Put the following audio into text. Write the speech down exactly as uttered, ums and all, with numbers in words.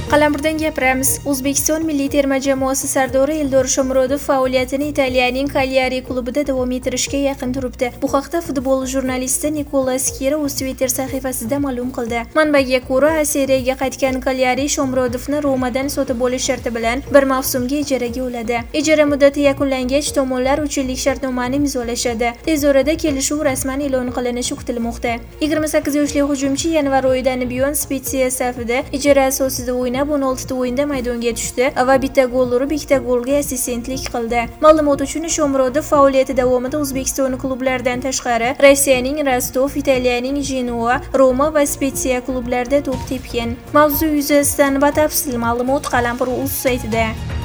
Qalamurdan gapiramiz. O'zbekiston milliy terma jamoasi sardori Eldor Shomurodov faoliyatini Italiyaning Cagliari klubida davom ettirishga yaqin turibdi. Bu haqda futbol jurnalisti Nikola Skira o'z Twitter sahifasida ma'lum qildi. Manbaga ko'ra, A Seriyaga qaytgan Cagliari Shomurodovni Romadan sotib olish sharti bilan bir mavsumga ijaraga oladi. Ijara muddati yakunlangach, tomonlar uch yillik shartnomani imzolashadi. Tez orada kelishuv rasman e'lon qilinishi kutilmoqda. yigirma sakkiz yoshli hujumchi yanvar oyidan buyon Spezia safida ijara asosida o'ynab o'n olti ta o'yinda maydonga tushdi va bitta gol urib, ikkita golga assistentlik qildi. Ma'lumot uchun, Shomurodov faoliyati davomida O'zbekiston klublaridan tashqari Rossiyaning Rostov, Italiyaning Genoa, Roma va Spezia klublarida to'p tepgan. Mavzu yuzasidan batafsil ma'lumot Qalampir.uz saytida.